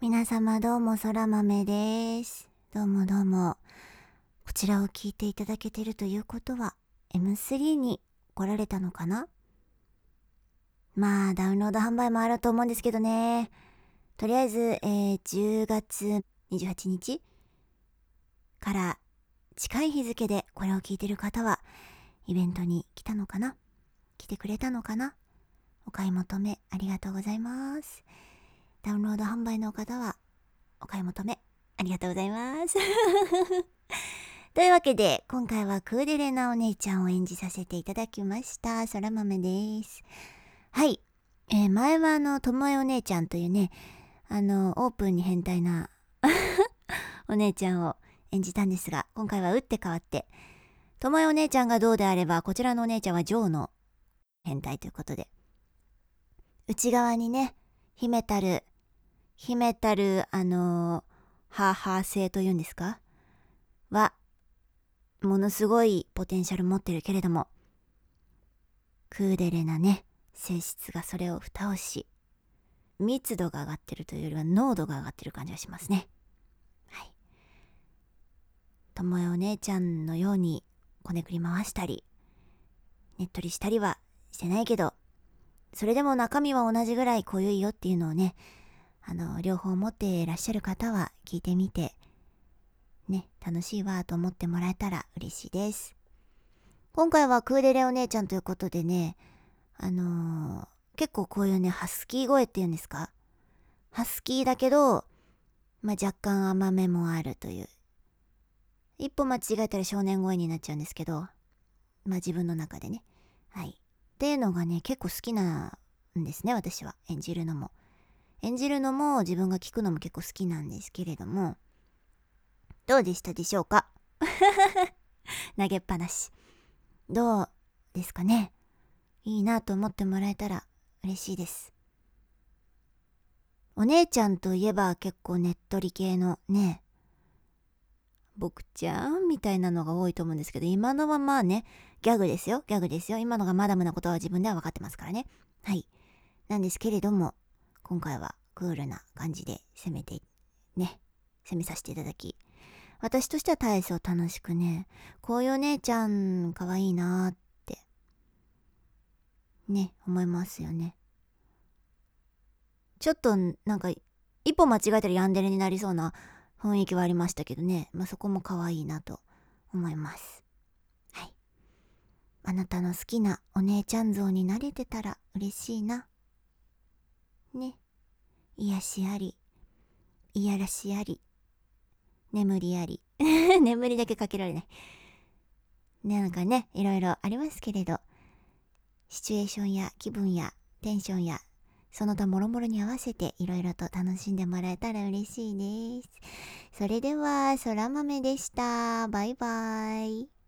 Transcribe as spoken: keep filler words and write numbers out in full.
皆様どうも空豆です。どうもどうも。こちらを聞いていただけているということは エムスリー に来られたのかな。まあダウンロード販売もあると思うんですけどね。とりあえず、えー、じゅうがつにじゅうはちにちから近い日付でこれを聞いている方はイベントに来たのかな、来てくれたのかな。お買い求めありがとうございます。ダウンロード販売の方はお買い求めありがとうございますというわけで今回はクーデレなお姉ちゃんを演じさせていただきました空豆です。はい、えー、前はあのともえお姉ちゃんというね、あのオープンに変態なお姉ちゃんを演じたんですが、今回は打って変わってともえお姉ちゃんがどうであればこちらのお姉ちゃんはジョーの変態ということで、内側にね秘めたる秘めたるあのハーハー性というんですかはものすごいポテンシャル持ってるけれども、クーデレなね性質がそれを蓋をし、密度が上がってるというよりは濃度が上がってる感じがしますね。はい、ともえお姉ちゃんのようにこねくり回したりねっとりしたりはしてないけど、それでも中身は同じぐらい濃ゆいよっていうのをね、あの両方持っていらっしゃる方は聞いてみてね、楽しいわと思ってもらえたら嬉しいです。今回はクーデレお姉ちゃんということでね、あのー、結構こういうねハスキー声っていうんですか、ハスキーだけど、まあ、若干甘めもあるという、一歩間違えたら少年声になっちゃうんですけど、まあ自分の中でね、はいっていうのがね結構好きなんですね。私は演じるのも演じるのも自分が聞くのも結構好きなんですけれども、どうでしたでしょうか投げっぱなしどうですかね。いいなと思ってもらえたら嬉しいです。お姉ちゃんといえば結構ねっとり系のね、僕ちゃんみたいなのが多いと思うんですけど、今のはまあねギャグですよギャグですよ。今のがマダムなことは自分では分かってますからね。はい、なんですけれども、今回はクールな感じで攻めてね攻めさせていただき、私としては大層楽しくね、こういうお姉ちゃんかわいいなーってね思いますよね。ちょっとなんか一歩間違えたらヤンデレになりそうな雰囲気はありましたけどね、まあ、そこも可愛いなと思います。はい、あなたの好きなお姉ちゃん像になれてたら嬉しいなね。癒しあり、いやらしあり、眠りあり眠りだけかけられないね、なんかねいろいろありますけれど、シチュエーションや気分やテンションやその他もろもろに合わせていろいろと楽しんでもらえたら嬉しいです。それでは空豆でした。バイバイ。